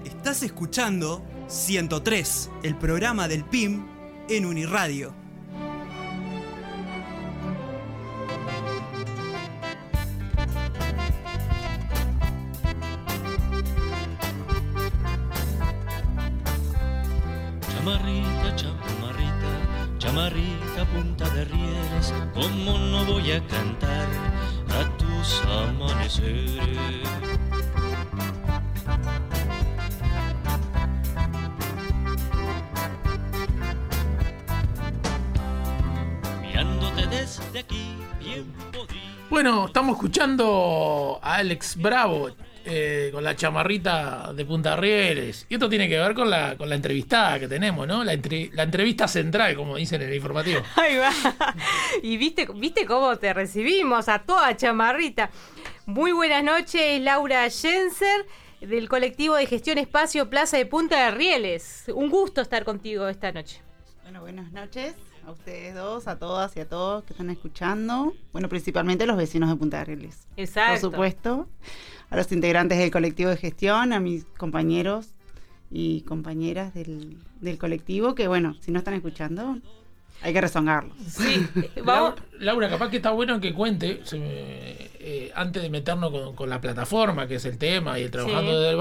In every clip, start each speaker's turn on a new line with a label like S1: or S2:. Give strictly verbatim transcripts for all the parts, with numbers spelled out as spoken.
S1: Estás escuchando ciento tres, el programa del P I M en Uniradio.
S2: Chamarrita, chamarrita, chamarrita, punta de rieles, ¿cómo no voy a cantar a tus amaneceres? Mirándote desde aquí, bien podrido.
S3: Bueno, estamos escuchando a Alex Bravo eh, con la chamarrita de Punta Rieles. Y esto tiene que ver con la, con la entrevistada que tenemos, ¿no? La, entre, la entrevista central, como dicen en el informativo.
S4: Ahí va. Y viste, viste cómo te recibimos a toda chamarrita. Muy buenas noches, Laura Genser, del colectivo de gestión Espacio Plaza de Punta de Rieles. Un gusto estar contigo esta noche.
S5: Bueno, buenas noches a ustedes dos, a todas y a todos que están escuchando. Bueno, principalmente a los vecinos de Punta de Rieles.
S4: Exacto.
S5: Por supuesto. A los integrantes del colectivo de gestión, a mis compañeros y compañeras del, del colectivo, que bueno, si no están escuchando, hay que rezongarlos.
S4: Sí, vamos.
S3: Laura, Laura, capaz que está bueno que cuente, se me, eh, antes de meternos con, con la plataforma, que es el tema, y el Trabajando
S4: Sí.
S3: desde el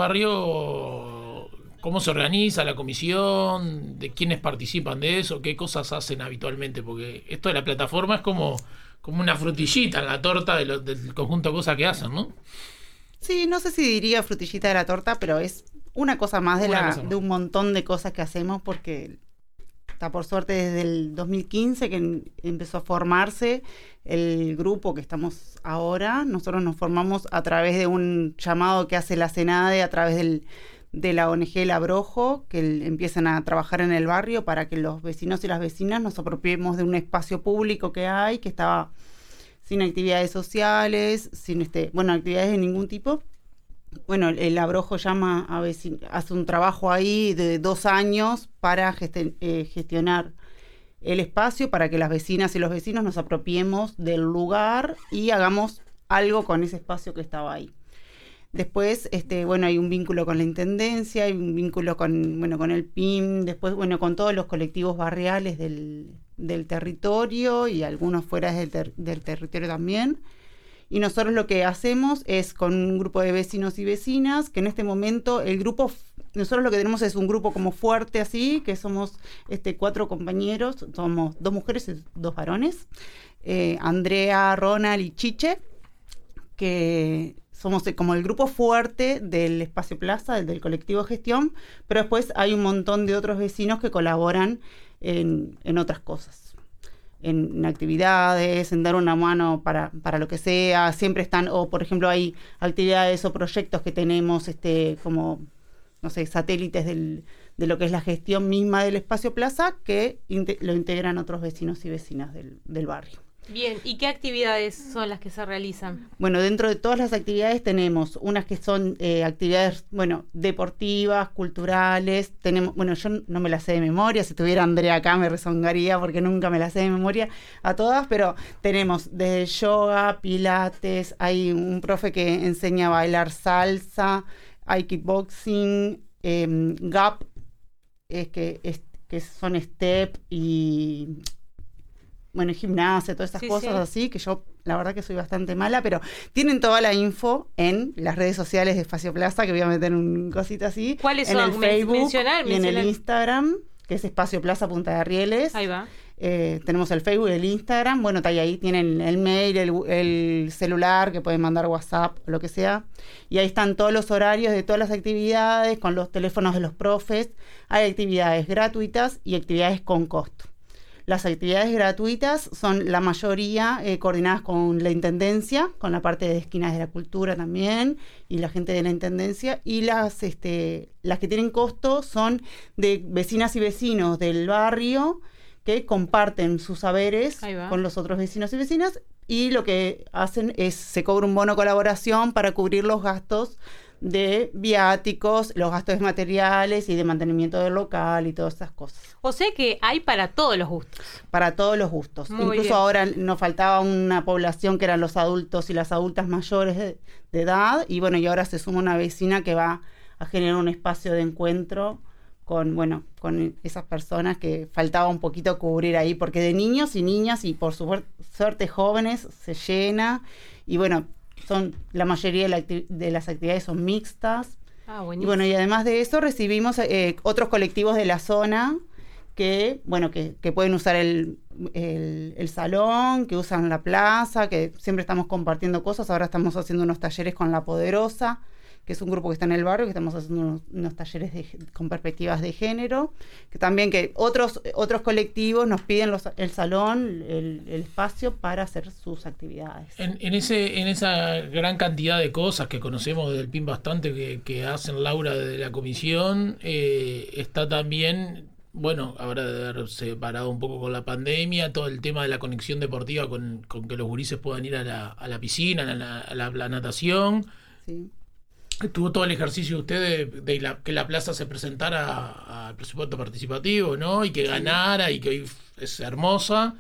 S3: Barrio, cómo se organiza la comisión, de quiénes participan de eso, qué cosas hacen habitualmente, porque esto de la plataforma es como, como una frutillita en la torta de lo, del conjunto de cosas que hacen, ¿no?
S5: Sí, no sé si diría frutillita de la torta, pero es una cosa más de,
S3: Una
S5: la,
S3: cosa más.
S5: de un montón de cosas que hacemos, porque está por suerte desde el dos mil quince que en- empezó a formarse el grupo que estamos ahora. Nosotros nos formamos a través de un llamado que hace la Senade, a través del, de la O N G El Abrojo, que el- empiezan a trabajar en el barrio para que los vecinos y las vecinas nos apropiemos de un espacio público que hay, que estaba sin actividades sociales, sin este, bueno, actividades de ningún tipo. Bueno, el, el Abrojo llama a vecin- hace un trabajo ahí de dos años para geste- eh, gestionar el espacio para que las vecinas y los vecinos nos apropiemos del lugar y hagamos algo con ese espacio que estaba ahí. Después, este, bueno, hay un vínculo con la Intendencia, hay un vínculo con, bueno, con el P I M, después, bueno, con todos los colectivos barriales del, del territorio y algunos fuera del, ter- del territorio también. Y nosotros lo que hacemos es con un grupo de vecinos y vecinas, que en este momento el grupo, nosotros lo que tenemos es un grupo como fuerte así, que somos este, cuatro compañeros, somos dos mujeres y dos varones, eh, Andrea, Ronald y Chiche, que somos eh, como el grupo fuerte del Espacio Plaza, del, del colectivo de gestión, pero después hay un montón de otros vecinos que colaboran en, en otras cosas, en, en actividades, en dar una mano para, para lo que sea. Siempre están, o por ejemplo hay actividades o proyectos que tenemos este como, no sé, satélites del, de lo que es la gestión misma del Espacio Plaza, que inte- lo integran otros vecinos y vecinas del, del barrio.
S4: Bien, ¿y qué actividades son las que se realizan?
S5: Bueno, dentro de todas las actividades tenemos unas que son eh, actividades, bueno, deportivas, culturales. Tenemos, bueno, yo no me las sé de memoria. Si tuviera Andrea acá me rezongaría porque nunca me las sé de memoria a todas, pero tenemos desde yoga, pilates, hay un profe que enseña a bailar salsa, hay kickboxing, eh, gap, es que, es, que son step y... bueno, gimnasia, todas esas
S4: Sí,
S5: cosas
S4: sí.
S5: así, que yo la verdad que soy bastante mala, pero tienen toda la info en las redes sociales de Espacio Plaza, que voy a meter un cosita así.
S4: ¿Cuáles
S5: en
S4: son?
S5: el
S4: Men-
S5: Facebook
S4: mencionar,
S5: y en
S4: mencionar.
S5: el Instagram, que es Espacio Plaza Punta de Rieles.
S4: Ahí va.
S5: Eh, tenemos el Facebook y el Instagram. Bueno, está ahí, ahí tienen el mail, el, el celular, que pueden mandar WhatsApp, o lo que sea. Y ahí están todos los horarios de todas las actividades, con los teléfonos de los profes. Hay actividades gratuitas y actividades con costo. Las actividades gratuitas son la mayoría eh, coordinadas con la Intendencia, con la parte de Esquinas de la Cultura también, y la gente de la Intendencia. Y las, este, las que tienen costo son de vecinas y vecinos del barrio que comparten sus saberes
S4: Ahí va.
S5: con los otros vecinos y vecinas. Y lo que hacen es, se cobra un bono colaboración para cubrir los gastos de viáticos, los gastos de materiales y de mantenimiento del local y todas esas cosas.
S4: O sea que hay para todos los gustos.
S5: Para todos los gustos.
S4: Muy
S5: Incluso
S4: bien.
S5: ahora nos faltaba una población que eran los adultos y las adultas mayores de, de edad, y bueno, y ahora se suma una vecina que va a generar un espacio de encuentro con, bueno, con esas personas que faltaba un poquito cubrir ahí, porque de niños y niñas y por su suerte jóvenes se llena, y bueno, son la mayoría de, la acti- de las actividades son mixtas.
S4: Ah,
S5: Y bueno, y además de eso recibimos eh, otros colectivos de la zona que, bueno, que, que pueden usar el, el, el salón, que usan la plaza, que siempre estamos compartiendo cosas. Ahora estamos haciendo unos talleres con La Poderosa, que es un grupo que está en el barrio, que estamos haciendo unos, unos talleres de, con perspectivas de género, que también que otros otros colectivos nos piden los, el salón, el, el espacio para hacer sus actividades.
S3: En, en ese en esa gran cantidad de cosas que conocemos del P I M bastante, que, que hacen Laura de la comisión, eh, está también, bueno, habrá de haberse parado un poco con la pandemia, todo el tema de la conexión deportiva con, con que los gurises puedan ir a la, a la piscina, a la, a la, a la natación.
S5: Sí.
S3: Tuvo todo el ejercicio de usted de, de la, que la plaza se presentara al presupuesto participativo, ¿no? Y que ganara y que hoy es hermosa.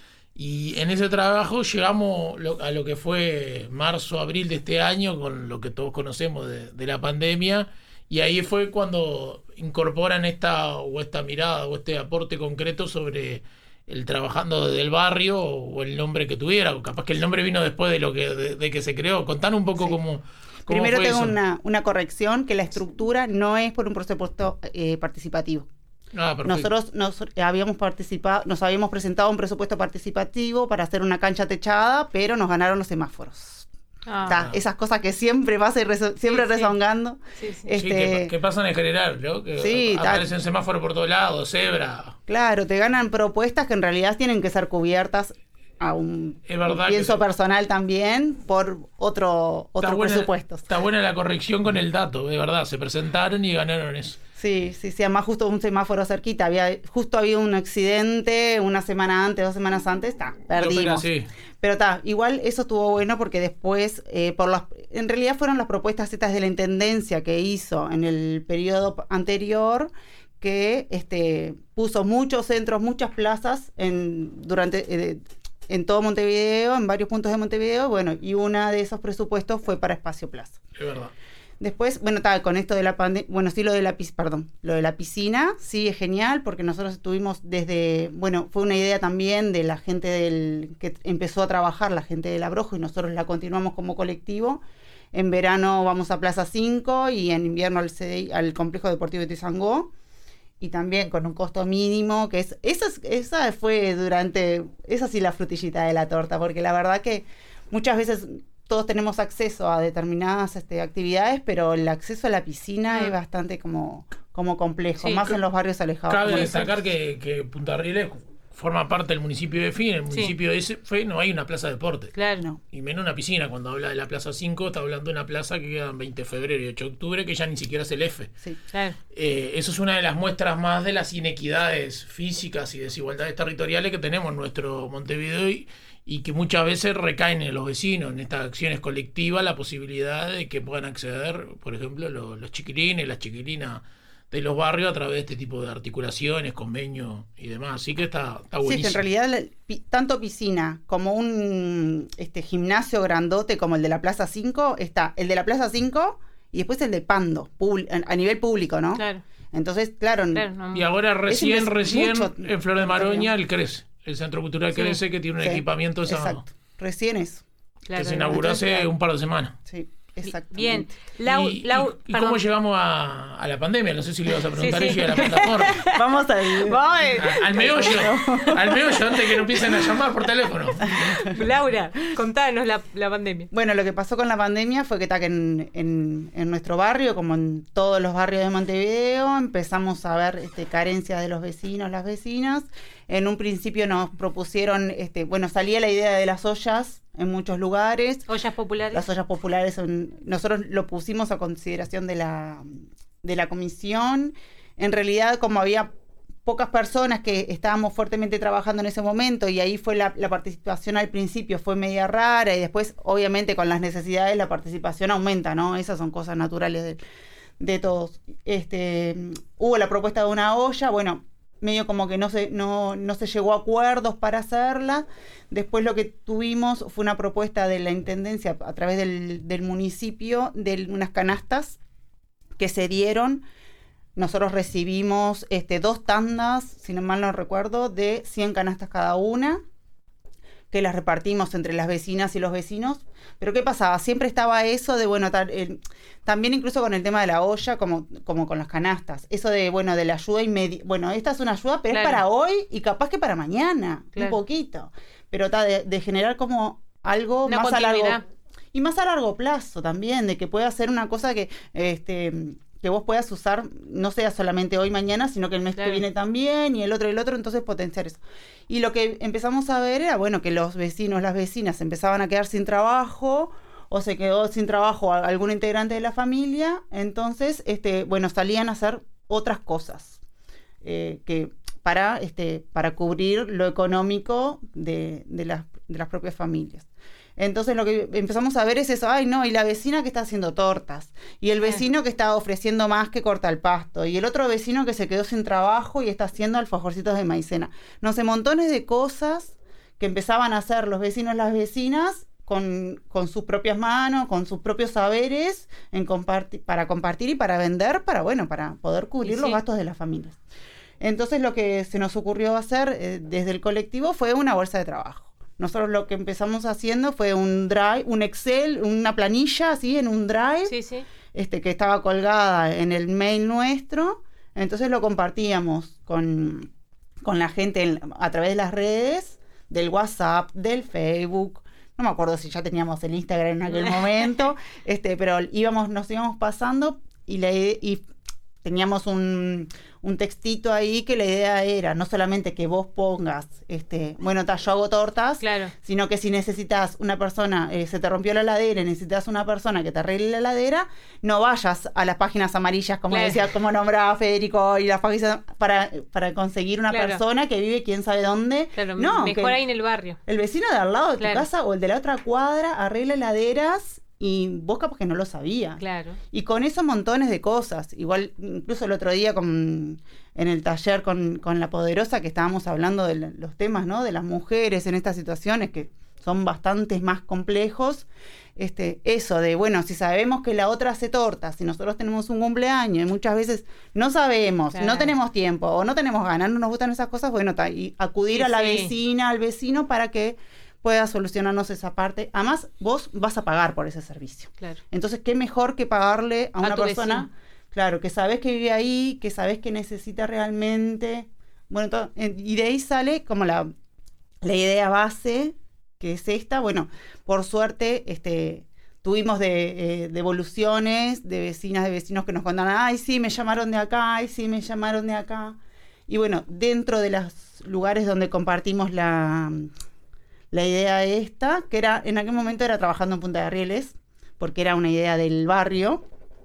S3: Y en ese trabajo llegamos lo, a lo que fue marzo, abril de este año, con lo que todos conocemos de, de la pandemia. Y ahí fue cuando incorporan esta o esta mirada o este aporte concreto sobre el trabajando desde el barrio o el nombre que tuviera. O capaz que el nombre vino después de lo que de, de que se creó. Contanos un poco
S5: Sí.
S3: cómo...
S5: Primero tengo
S3: eso?
S5: una, una corrección, que la estructura no es por un presupuesto eh, participativo.
S3: Ah, perfecto.
S5: Nosotros nos habíamos participado, nos habíamos presentado un presupuesto participativo para hacer una cancha techada, pero nos ganaron los semáforos.
S4: Ah.
S5: Ta, esas cosas que siempre pasa y reso- siempre
S4: Sí, sí.
S5: rezongando.
S4: Sí, sí.
S5: Este,
S3: Sí, que, que pasan en general, ¿no? Que
S5: Sí, tal.
S3: aparecen semáforos por todos lados, cebra.
S5: Claro, te ganan propuestas que en realidad tienen que ser cubiertas a un
S3: Es verdad
S5: pienso
S3: que se-
S5: personal también por otro
S3: Está
S5: otros
S3: buena-
S5: presupuestos.
S3: Está buena la corrección con el dato, de verdad. Se presentaron y ganaron eso.
S5: Sí, sí, sí, además justo un semáforo cerquita, había justo había un accidente una semana antes, dos semanas antes, está, perdimos.
S3: Sí.
S5: Pero está, igual eso estuvo bueno porque después, eh, por las, en realidad fueron las propuestas estas de la Intendencia que hizo en el periodo anterior, que este puso muchos centros, muchas plazas en durante eh, en todo Montevideo, en varios puntos de Montevideo, bueno, y una de esos presupuestos fue para Espacio Plaza.
S3: Es verdad.
S5: Después, bueno, está con esto de la pandemia, bueno, sí lo de la pis- perdón, lo de la piscina, sí es genial porque nosotros estuvimos desde, bueno, fue una idea también de la gente del que empezó a trabajar, la gente del Abrojo, y nosotros la continuamos como colectivo. En verano vamos a Plaza cinco y en invierno al, C D I, al Complejo Deportivo de Tizangó, y también con un costo mínimo, que es esa, es- esa fue durante, esa sí la frutillita de la torta, porque la verdad que muchas veces todos tenemos acceso a determinadas este, actividades, pero el acceso a la piscina
S4: Mm.
S5: es bastante como, como complejo,
S4: Sí.
S5: más en los barrios alejados.
S3: Cabe
S5: como
S3: destacar que, que Punta Rieles forma parte del municipio de Fin. En el
S4: Sí.
S3: municipio de ese Fe no hay una plaza de deporte.
S4: Claro.
S5: No.
S3: Y menos una piscina. Cuando habla de la Plaza cinco, está hablando de una plaza que queda en veinte de febrero y ocho de octubre, que ya ni siquiera es el F.
S5: Sí.
S4: Claro.
S3: Eh, eso es una de las muestras más de las inequidades físicas y desigualdades territoriales que tenemos en nuestro Montevideo y, y que muchas veces recaen en los vecinos, en estas acciones colectivas, la posibilidad de que puedan acceder, por ejemplo, los, los chiquilines, las chiquilinas de los barrios a través de este tipo de articulaciones, convenios y demás. Así que está, está
S5: Sí,
S3: buenísimo.
S5: es que en realidad la- pi- tanto piscina como un este gimnasio grandote como el de la Plaza cinco, está el de la Plaza cinco y después el de Pando, pub- a nivel público, ¿no?
S4: Claro.
S5: Entonces, claro,
S4: Claro, no.
S3: Y ahora recién,
S5: Ese es
S3: recién
S5: mucho-
S3: en Flor de Maroña, el CRECE, el Centro Cultural
S4: Sí.
S3: CRECE, que tiene un
S5: sí,
S3: equipamiento esa-
S5: exacto. Recién eso.
S4: Claro,
S3: que se
S4: no.
S3: inauguró hace
S5: Entonces,
S3: un par de semanas.
S5: Sí, exacto.
S4: Bien. Lau,
S3: ¿Y,
S4: Lau-
S3: y- y
S4: perdón.
S3: cómo llegamos a, a la pandemia? No sé si le ibas a preguntar
S4: Sí,
S3: a
S4: sí.
S3: ella de la plataforma.
S5: Vamos a ir.
S4: Voy.
S3: A- al meollo, al meollo, antes que nos empiecen a llamar por teléfono.
S4: Laura, contanos la, la pandemia.
S5: Bueno, lo que pasó con la pandemia fue que, ta, que en, en, en nuestro barrio, como en todos los barrios de Montevideo, empezamos a ver este, carencias de los vecinos, las vecinas. En un principio nos propusieron, este, bueno, salía la idea de las ollas en muchos lugares.
S4: Ollas populares.
S5: Las ollas populares, son, nosotros lo pusimos a consideración de la, de la comisión. En realidad, como había pocas personas que estábamos fuertemente trabajando en ese momento y ahí fue la, la participación al principio fue media rara y después obviamente con las necesidades la participación aumenta, ¿no? Esas son cosas naturales de, de todos. Este, hubo la propuesta de una olla, bueno, medio como que no se, no, no se llegó a acuerdos para hacerla. Después lo que tuvimos fue una propuesta de la Intendencia a través del, del municipio de unas canastas que se dieron. Nosotros recibimos este, dos tandas, si no mal no recuerdo, de cien canastas cada una, que las repartimos entre las vecinas y los vecinos. Pero ¿qué pasaba? Siempre estaba eso de, bueno, tal, eh, también incluso con el tema de la olla, como, como con las canastas. Eso de, bueno, de la ayuda inmediata. Bueno, esta es una ayuda, pero claro, es para hoy y capaz que para mañana, claro, un poquito. Pero ta, de, de generar como algo una más a largo. Y más a largo plazo también, de que pueda ser una cosa que... este que vos puedas usar, no sea solamente hoy, mañana, sino que el mes claro, que viene también, y el otro, y el otro, entonces potenciar eso. Y lo que empezamos a ver era, bueno, que los vecinos, las vecinas empezaban a quedar sin trabajo, o se quedó sin trabajo algún integrante de la familia, entonces, este, bueno, salían a hacer otras cosas, eh, que para, este, para cubrir lo económico de, de, las, de las propias familias. Entonces lo que empezamos a ver es eso, ay no, y la vecina que está haciendo tortas, y el vecino que está ofreciendo más que corta el pasto, y el otro vecino que se quedó sin trabajo y está haciendo alfajorcitos de maicena. No sé, montones de cosas que empezaban a hacer los vecinos y las vecinas con, con sus propias manos, con sus propios saberes, en comparti- para compartir y para vender, para bueno, para poder cubrir sí, los gastos de las familias. Entonces lo que se nos ocurrió hacer eh, desde el colectivo fue una bolsa de trabajo. Nosotros lo que empezamos haciendo fue un drive, un Excel, una planilla así en un drive,
S4: sí, sí.
S5: Este, que estaba colgada en el mail nuestro. Entonces lo compartíamos con, con la gente en, a través de las redes, del WhatsApp, del Facebook. No me acuerdo si ya teníamos el Instagram en aquel momento, este, pero íbamos, nos íbamos pasando y, la, y teníamos un, un textito ahí que la idea era no solamente que vos pongas, este, bueno, ta, yo hago tortas,
S4: claro,
S5: sino que si necesitas una persona, eh, se te rompió la heladera y necesitas una persona que te arregle la heladera, no vayas a las páginas amarillas, como claro, decía, como nombraba Federico, y las páginas para, para conseguir una claro, persona que vive quién sabe dónde.
S4: Claro,
S5: no,
S4: mejor ahí en el barrio.
S5: El vecino de al lado de
S4: claro,
S5: tu casa o el de la otra cuadra arregla heladeras. Y vos capaz que no lo sabías.
S4: Claro.
S5: Y con eso montones de cosas. Igual, incluso el otro día con, en el taller con, con La Poderosa, que estábamos hablando de los temas, ¿no? De las mujeres en estas situaciones que son bastante más complejos. Este, eso de, bueno, si sabemos que la otra hace tortas, si nosotros tenemos un cumpleaños y muchas veces no sabemos, claro, no tenemos tiempo o no tenemos ganas, no nos gustan esas cosas, bueno, ta, y acudir sí, a la sí. vecina, al vecino para que pueda solucionarnos esa parte. Además, vos vas a pagar por ese servicio.
S4: Claro.
S5: Entonces, qué mejor que pagarle a, a una persona,
S4: vecino,
S5: claro, que sabés que vive ahí, que sabés que necesita realmente. Bueno, todo, y de ahí sale como la, la idea base, que es esta. Bueno, por suerte, este, tuvimos de, eh, devoluciones de vecinas, de vecinos que nos contaban, ay, sí, me llamaron de acá, ay, sí, me llamaron de acá. Y bueno, dentro de los lugares donde compartimos la... La idea esta, que era en aquel momento era trabajando en Punta de Rieles, porque era una idea del barrio,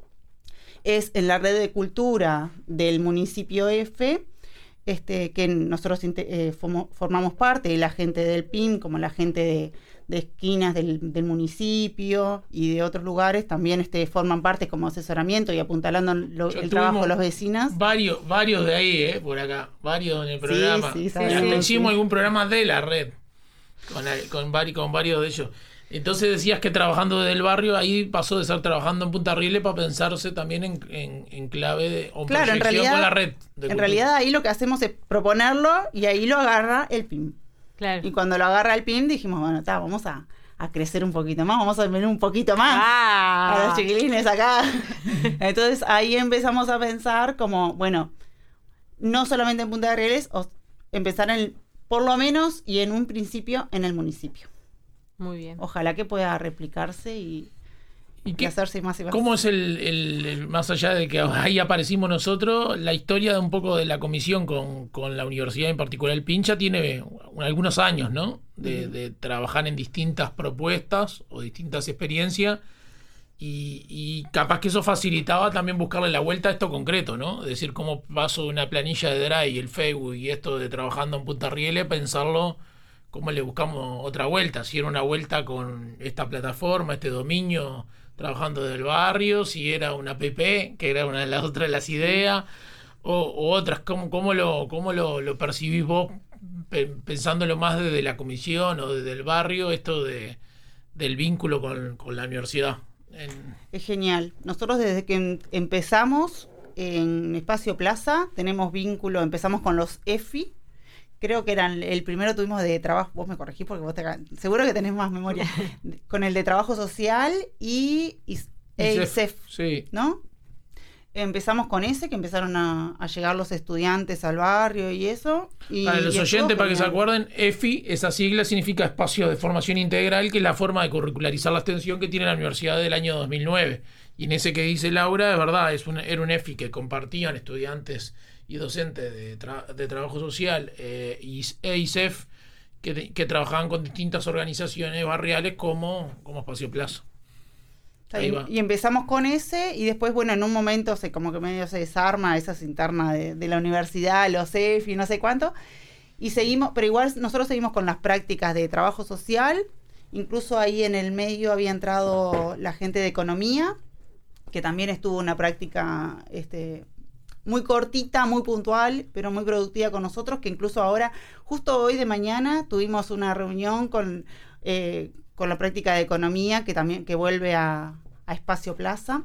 S5: es en la red de cultura del municipio F, este, que nosotros eh, formos, formamos parte, y la gente del P I M, como la gente de, de esquinas del, del municipio y de otros lugares, también este, forman parte como asesoramiento y apuntalando lo, el trabajo de los vecinos.
S3: Varios, varios de ahí, eh, por acá, varios en el programa.
S5: Sí, sí,
S3: y hasta
S5: sí,
S3: hicimos
S5: sí.
S3: algún programa de la red. Con, con, vari, con varios de ellos. Entonces decías que trabajando desde el barrio, ahí pasó de ser trabajando en Punta Rieles para pensarse también en, en, en clave de o
S5: claro, en realidad,
S3: con la red.
S5: En realidad ahí lo que hacemos es proponerlo y ahí lo agarra el P I M.
S4: Claro.
S5: Y cuando lo agarra el P I M dijimos, bueno, está, vamos a, a crecer un poquito más, vamos a venir un poquito más
S4: ah.
S5: a los chiquilines acá. Entonces ahí empezamos a pensar como, bueno, no solamente en Punta de Rieles, o empezar en por lo menos, y en un principio, en el municipio.
S4: Muy bien.
S5: Ojalá que pueda replicarse y,
S3: ¿Y,
S5: y
S3: qué,
S5: hacerse más y más.
S3: ¿Cómo es el, el, el, más allá de que ahí aparecimos nosotros, la historia de un poco de la comisión con, con la universidad, en particular el Pincha, tiene algunos años, ¿no? De, uh-huh. de trabajar en distintas propuestas o distintas experiencias. Y, y capaz que eso facilitaba también buscarle la vuelta a esto concreto, ¿no? Es decir, cómo paso de una planilla de Drive y el Facebook y esto de trabajando en Punta Rieles, pensarlo, cómo le buscamos otra vuelta. Si era una vuelta con esta plataforma, este dominio, trabajando desde el barrio, si era una app, que era una de las otras de las ideas, o, o otras, ¿cómo, cómo, lo, cómo lo, lo percibís vos, pensándolo más desde la comisión o desde el barrio, esto de del vínculo con, con la universidad? En...
S5: Es genial. Nosotros desde que em- empezamos en Espacio Plaza tenemos vínculo, empezamos con los E F I. Creo que eran el primero tuvimos de trabajo, vos me corregís porque vos te, seguro que tenés más memoria, con el de trabajo social y, y E I C E F,
S3: sí.
S5: ¿no? Empezamos con ese, que empezaron a, a llegar los estudiantes al barrio y eso. Y,
S3: para los
S5: y
S3: oyentes, para que se
S5: genial.
S3: acuerden, E F I, esa sigla significa Espacio de Formación Integral, que es la forma de curricularizar la extensión que tiene la universidad del año dos mil nueve. Y en ese que dice Laura, de verdad, es un, era un E F I que compartían estudiantes y docentes de, tra- de trabajo social eh, y E I C E F que, que trabajaban con distintas organizaciones barriales como, como Espacio Plaza. Ahí va.
S5: Y empezamos con ese y después, bueno, en un momento se como que medio se desarma esas internas de, de la universidad, los E F y no sé cuánto, y seguimos, pero igual nosotros seguimos con las prácticas de trabajo social, incluso ahí en el medio había entrado la gente de economía, que también estuvo una práctica este, muy cortita, muy puntual, pero muy productiva con nosotros, que incluso ahora, justo hoy de mañana, tuvimos una reunión con... Eh, con la práctica de economía que también que vuelve a, a Espacio Plaza.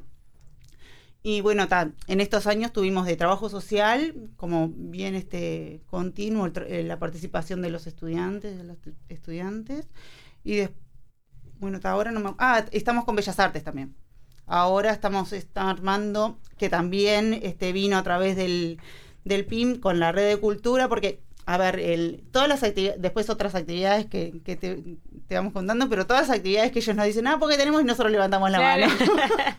S5: Y bueno, ta, en estos años tuvimos de trabajo social, como bien este continuo, el tra- eh, la participación de los estudiantes, de los tu- estudiantes. Y de, bueno, ta, ahora no me... Ah, estamos con Bellas Artes también. Ahora estamos está armando, que también este, vino a través del, del P I M con la red de cultura, porque... A ver, el, todas las actividades, después otras actividades que, que te, te vamos contando, pero todas las actividades que ellos nos dicen, ah, porque tenemos y nosotros levantamos la
S4: Claro.
S5: mano.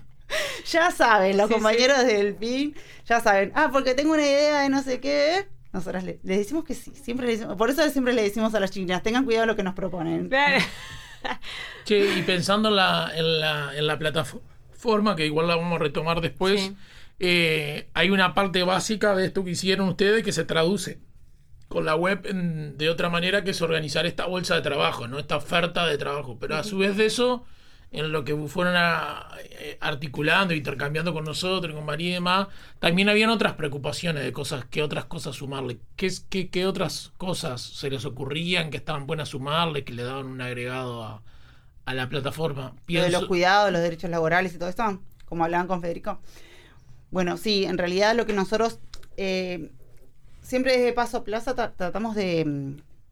S5: Ya saben, los
S4: Sí,
S5: compañeros del P I M, ya saben, ah, porque tengo una idea de no sé qué. Nosotras le, les decimos que sí, siempre le decimos, por eso siempre le decimos a las chiquinas, tengan cuidado de lo que nos proponen.
S4: Claro.
S3: Che, y pensando en la, en la, en la plataforma, que igual la vamos a retomar después,
S4: Sí.
S3: eh, hay una parte básica de esto que hicieron ustedes que se traduce con la web en- de otra manera, que es organizar esta bolsa de trabajo, ¿no? Esta oferta de trabajo. Pero a su vez de eso, en lo que fueron a- eh, articulando, intercambiando con nosotros, con María y demás, también habían otras preocupaciones de cosas, qué otras cosas sumarle, qué, es- qué, qué otras cosas se les ocurrían que estaban buenas sumarle, que le daban un agregado a, a la plataforma.
S5: Lo de los
S3: Pienso-
S5: cuidados, los derechos laborales y todo esto, como hablaban con Federico. Bueno, sí, en realidad lo que nosotros eh, siempre desde Paso Plaza tra- tratamos de, mm,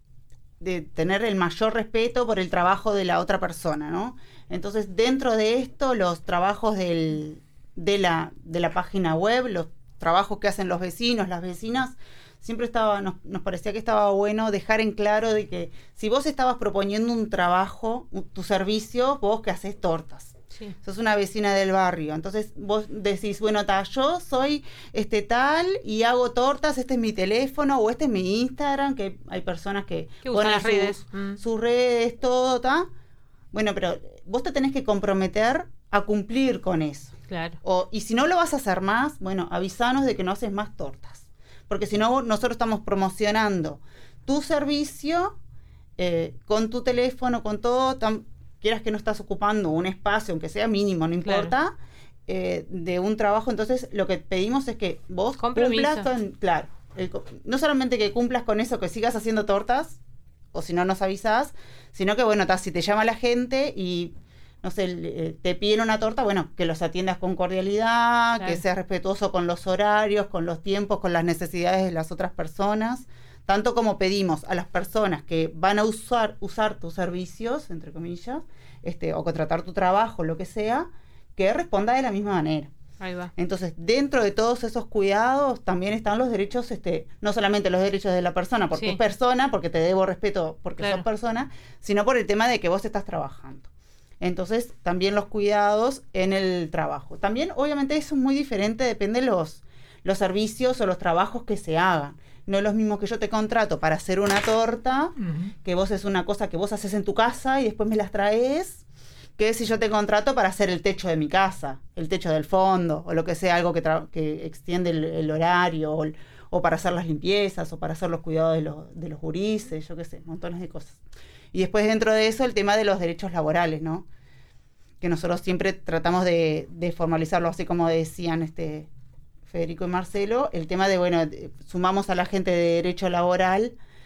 S5: de tener el mayor respeto por el trabajo de la otra persona, ¿no? Entonces, dentro de esto, los trabajos del, de, la, de la página web, los trabajos que hacen los vecinos, las vecinas, siempre estaba, nos, nos parecía que estaba bueno dejar en claro de que si vos estabas proponiendo un trabajo, un- tu servicio, vos que haces tortas.
S4: Sí.
S5: Sos una vecina del barrio, entonces vos decís, bueno, ta, yo soy este tal y hago tortas, este es mi teléfono o este es mi Instagram, que hay personas que,
S4: Que usan las
S5: sus-
S4: redes. Mm.
S5: sus redes, todo, ta. Bueno, pero vos te tenés que comprometer a cumplir con eso.
S4: Claro.
S5: O, y si no lo vas a hacer más, bueno, avisanos de que no haces más tortas. Porque si no, nosotros estamos promocionando tu servicio eh, con tu teléfono, con todo, tam- quieras que no estás ocupando un espacio, aunque sea mínimo, no
S4: Claro.
S5: importa, eh, de un trabajo. Entonces, lo que pedimos es que vos
S4: Compromiso.
S5: cumplas con, claro, el co- no solamente que cumplas con eso, que sigas haciendo tortas, o si no nos avisás, sino que, bueno, ta, si te llama la gente y, no sé, le- te piden una torta, bueno, que los atiendas con cordialidad,
S4: Claro.
S5: que seas respetuoso con los horarios, con los tiempos, con las necesidades de las otras personas, tanto como pedimos a las personas que van a usar, usar tus servicios, entre comillas, este, o contratar tu trabajo, lo que sea, que responda de la misma manera.
S4: Ahí va.
S5: Entonces, dentro de todos esos cuidados también están los derechos, este, no solamente los derechos de la persona, porque
S4: Sí.
S5: es persona, porque te debo respeto, porque
S4: Claro.
S5: sos persona, sino por el tema de que vos estás trabajando. Entonces, también los cuidados en el trabajo. También, obviamente, eso es muy diferente, depende de los, los servicios o los trabajos que se hagan. No es lo mismo que yo te contrato para hacer una torta,
S3: Ujú.
S5: que vos es una cosa que vos haces en tu casa y después me las traes, que si yo te contrato para hacer el techo de mi casa, el techo del fondo, o lo que sea, algo que, tra- que extiende el, el horario, o, el- o para hacer las limpiezas, o para hacer los cuidados de los, de los gurises, yo qué sé, montones de cosas. Y después dentro de eso el tema de los derechos laborales, ¿no? Que nosotros siempre tratamos de, de formalizarlo, así como decían este Federico y Marcelo, el tema de, bueno, de- sumamos a la gente de derecho laboral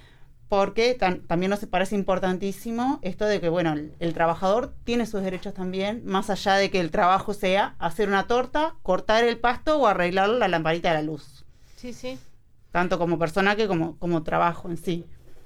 S5: porque tan, también nos parece importantísimo esto de que, bueno, el, el trabajador tiene sus derechos también, más allá de que el trabajo sea hacer una torta, cortar el pasto o arreglar la lamparita de la luz.
S4: Sí, sí.
S5: Tanto como persona que como, como trabajo en sí.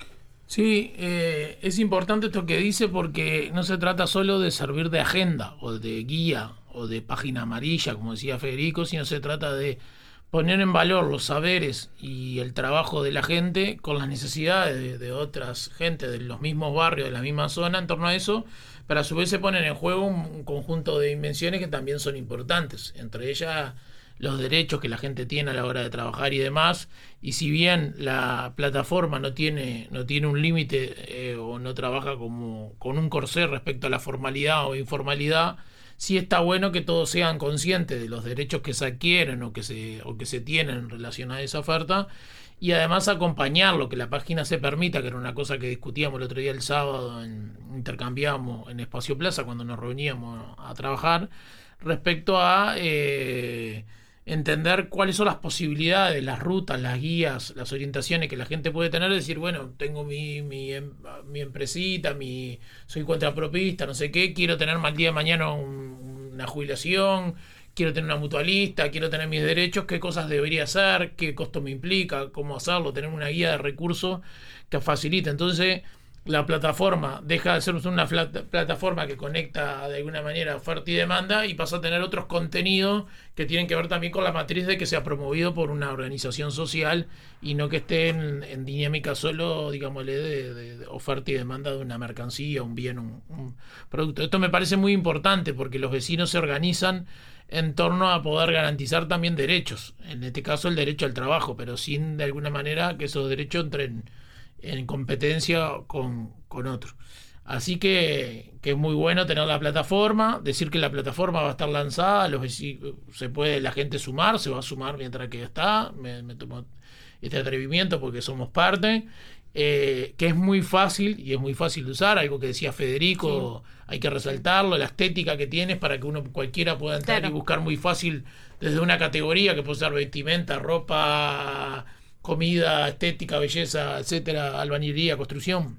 S3: Sí, eh, es importante esto que dice porque no se trata solo de servir de agenda o de guía o de página amarilla, como decía Federico, sino se trata de poner en valor los saberes y el trabajo de la gente con las necesidades de, de otras gente de los mismos barrios, de la misma zona en torno a eso, pero a su vez se ponen en juego un, un conjunto de dimensiones que también son importantes, entre ellas los derechos que la gente tiene a la hora de trabajar y demás, y si bien la plataforma no tiene, no tiene un límite eh, o no trabaja como con un corsé respecto a la formalidad o informalidad, sí está bueno que todos sean conscientes de los derechos que se adquieren o que se, o que se tienen en relación a esa oferta, y además acompañarlo, que la página se permita, que era una cosa que discutíamos el otro día el sábado, en, intercambiamos en Espacio Plaza cuando nos reuníamos a trabajar, respecto a eh, entender cuáles son las posibilidades, las rutas, las guías, las orientaciones que la gente puede tener, decir, bueno, tengo mi, mi, mi empresita, mi, soy contrapropista, no sé qué, quiero tener mal día de mañana un, una jubilación, quiero tener una mutualista, quiero tener mis derechos, qué cosas debería hacer, qué costo me implica, cómo hacerlo, tener una guía de recursos que facilite. Entonces, la plataforma deja de ser una flat- plataforma que conecta de alguna manera oferta y demanda y pasa a tener otros contenidos que tienen que ver también con la matriz de que sea promovido por una organización social y no que esté en, en dinámica solo, digámosle, de, de, de oferta y demanda de una mercancía, un bien, un, un producto. Esto me parece muy importante porque los vecinos se organizan en torno a poder garantizar también derechos, en este caso el derecho al trabajo, pero sin de alguna manera que esos derechos entren en competencia con, con otros. Así que, que es muy bueno tener la plataforma, decir que la plataforma va a estar lanzada, los vecinos, se puede la gente sumar, se va a sumar mientras que está, me, me tomo este atrevimiento porque somos parte, eh, que es muy fácil y es muy fácil de usar, algo que decía Federico, sí. Hay que resaltarlo, la estética que tienes para que uno cualquiera pueda entrar claro. Y buscar muy fácil desde una categoría que puede ser vestimenta, ropa, comida, estética, belleza, etcétera, albañilería, construcción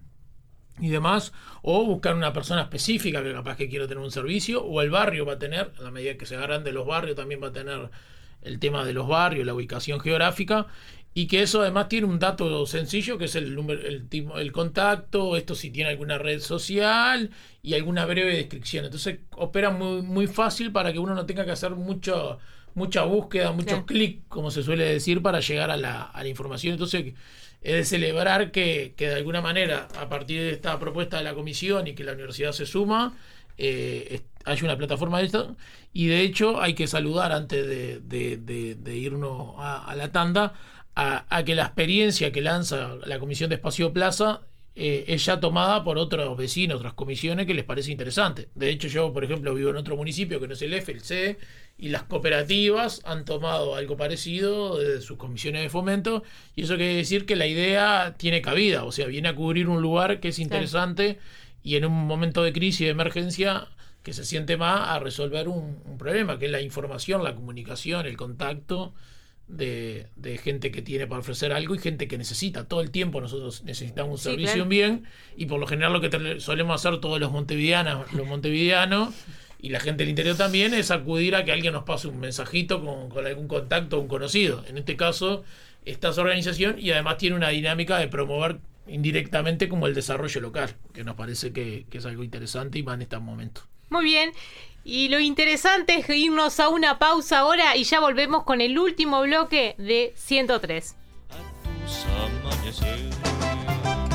S3: y demás, o buscar una persona específica que capaz que quiera tener un servicio, o el barrio va a tener, a la medida que se agarran de los barrios, también va a tener el tema de los barrios, la ubicación geográfica, y que eso además tiene un dato sencillo que es el número, el, el contacto, esto si tiene alguna red social y alguna breve descripción. Entonces opera muy, muy fácil para que uno no tenga que hacer mucho mucha búsqueda, muchos sí. clics, como se suele decir, para llegar a la, a la información. Entonces, es de celebrar que, que de alguna manera, a partir de esta propuesta de la comisión y que la universidad se suma, eh, hay una plataforma de esto, y de hecho hay que saludar antes de, de, de, de irnos a, a la tanda, a, a que la experiencia que lanza la Comisión de Espacio Plaza eh, es ya tomada por otros vecinos, otras comisiones que les parece interesante. De hecho, yo, por ejemplo, vivo en otro municipio que no es el F, el C, y las cooperativas han tomado algo parecido de sus comisiones de fomento, y eso quiere decir que la idea tiene cabida, o sea, viene a cubrir un lugar que es interesante, sí. Y en un momento de crisis y de emergencia que se siente más a resolver un, un problema, que es la información, la comunicación, el contacto de, de gente que tiene para ofrecer algo y gente que necesita. Todo el tiempo nosotros necesitamos un sí, servicio, claro. Un bien, y por lo general lo que te, solemos hacer todos los montevideanos, los montevideanos y la gente del interior también, es acudir a que alguien nos pase un mensajito con, con algún contacto o un conocido. En este caso, esta es organización y además tiene una dinámica de promover indirectamente como el desarrollo local, que nos parece que, que es algo interesante y más en este momento. Muy
S4: bien, y lo interesante es irnos a una pausa ahora y ya volvemos con el último bloque de ciento tres.
S2: A tus amanecer.